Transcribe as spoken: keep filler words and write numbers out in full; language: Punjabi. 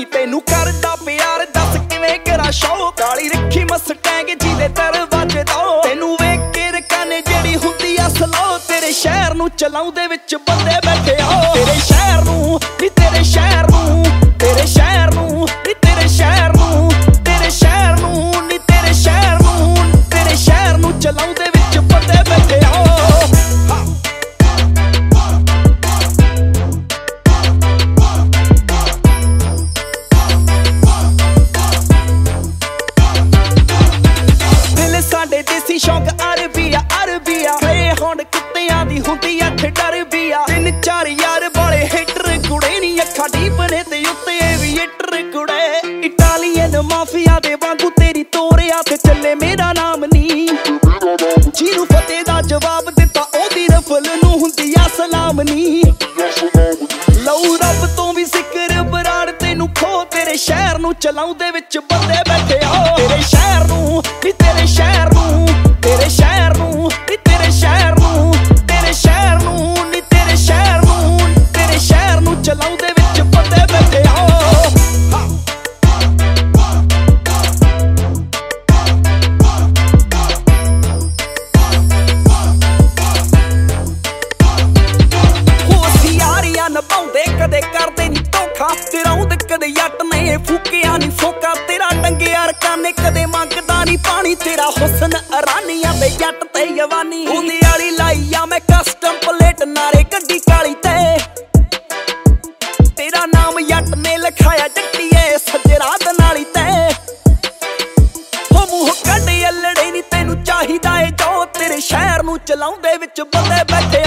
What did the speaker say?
ਨੀ ਤੈਨੂੰ ਕਰਦਾ ਪਿਆਰ ਦੱਸ ਕਿਵੇਂ ਕਰਾਂ ਸ਼ੌ ਕਾਲੀ ਰੱਖੀ ਮਸਟੈਂਗ ਜਿਹਦੇ ਦਰਵਾਜ਼ੇ ਤੋਂ ਤੈਨੂੰ ਵੇਖ ਕੇ ਰਕਾਨੇ ਜਿਹੜੀ ਹੁੰਦੀ ਆ ਸਲੋ ਤੇਰੇ ਸ਼ਹਿਰ ਨੂੰ ਚਲਾਉਂਦੇ ਵਿੱਚ ਬੰਦੇ ਬੈਠੇ ਆ ਤੇਰੇ ਸ਼ਹਿਰ ਨੂੰ ਨੀ ਤੇਰੇ ਸ਼ਹਿਰ ਨੂੰ ਤੇਰੇ ਸ਼ਹਿਰ ਨੂੰ ਨੀ ਤੇਰੇ ਸ਼ਹਿਰ ਨੂੰ ਤੇਰੇ ਸ਼ਹਿਰ ਨੂੰ ਨੀ ਤੇਰੇ ਸ਼ਹਿਰ ਨੂੰ ਤੇਰੇ ਸ਼ਹਿਰ ਨੂੰ ਚਲਾਉਂਦੇ ਵਿੱਚ ਬੰਦੇ ਬੈਠੇ ਆ ਸਾਡੇ ਦੇਸੀ ਸ਼ੌਕ ਅਰਬੀਆ ਅਰਬੀਆ ਕਹੇ ਹੁਣ ਕੁੱਤਿਆਂ ਦੀ ਹੁੰਦੀ ਅੱਖ ਡਰਬੀਆ ਤਿੰਨ ਚਾਰ ਯਾਰ ਵਾਲੇ ਹਿੱਟਰ ਕੁੜੇ ਨੀ ਅੱਖਾਂ ਡੀਪ ਨੇ ਤੇ ਉੱਤੇ ਵੀ ਹਿੱਟਰ ਕੁੜੇ ਇਟਾਲੀਅਨ ਮਾਫੀਆ ਦੇ ਵਾਂਗੂ ਤੇਰੀ ਤੋਰਿਆ ਤੇ ਚੱਲੇ ਮੇਰਾ ਨਾਮ ਨੀ ਜਿਹਨੂੰ ਫਤਿਹ ਦਾ ਜਵਾਬ ਦਿੱਤਾ ਉਹਦੀ ਰਫਲ ਨੂੰ ਹੁੰਦੀ ਆ ਸਲਾਮ ਨੀ ਲਊ ਰੱਬ ਤੋਂ ਵੀ ਜ਼ਿਕਰ ਬਰਾੜ ਤੈਨੂੰ ਖੋ ਤੇਰੇ ਸ਼ਹਿਰ ਨੂੰ ਚਲਾਉਂਦੇ ਵਿੱਚ ਬੰਦੇ ਬੈਠੇ ਆ ਤੇਰੇ ਸ਼ਹਿਰ ਨੂੰ ਨੀ ਤੇਰੇ ਸ਼ਹਿਰ ਨੂੰ ਤੇਰੇ ਸ਼ਹਿਰ ਨੂੰ ਨੀ ਤੇਰੇ ਸ਼ਹਿਰ ਨੂੰ ਤੇਰੇ ਸ਼ਹਿਰ ਨੂੰ ਨੀ ਤੇਰੇ ਸ਼ਹਿਰ ਨੂੰ ਤੇਰੇ ਸ਼ਹਿਰ ਨੂੰ ਚਲਾਉਂਦੇ ਵਿੱਚ ਬੰਦੇ ਬੈਠੇ ਆ ਹੋਸ਼ਿਆਰੀਆਂ ਨਿਭਾਉਂਦੇ ਕਦੇ ਕਰਦੇ ਨੀ ਧੋਖਾ ਤੇਰਾ ਉਹਦੇ ਕਦੇ ਜੱਟ ਨੇ ਫੂਕਿਆ ਨੀ ਫੋਕਾ ਤੇਰਾ ਡੰਗਿਆ ਰਕਾਨੇ ਕਦੇ ਮੰਗਦਾ ਨੀ ਪਾਣੀ ਤੇਰਾ ਹੁਸਨ ਅਰਾਨੀਆਂ ਦੇ ਜੱਟ ਤੇ ਜਵਾਨੀ ਉਹਦੀ ਵਾਲੀ ਲਾਈ ਆ ਮੈਂ ਕਸਟਮ ਪਲੇਟ ਨਾਲੇ ਗੱਡੀ ਕਾਲੀ ਤੇ ਤੇਰਾ ਨਾਮ ਜੱਟ ਨੇ ਲਿਖਾਇਆ ਜੱਟੀਏ ਸੱਜਰਾ ਦੇ ਨਾਲੀ ਤੇ ਹੋ ਮੂੰਹ ਕੱਢ ਅਲੜੇ ਨੀ ਤੈਨੂੰ ਚਾਹੀਦਾ ਏ ਜੋ ਤੇਰੇ ਸ਼ਹਿਰ ਨੂੰ ਚਲਾਉਂਦੇ ਵਿੱਚ ਬੰਦੇ ਬੈਠੇ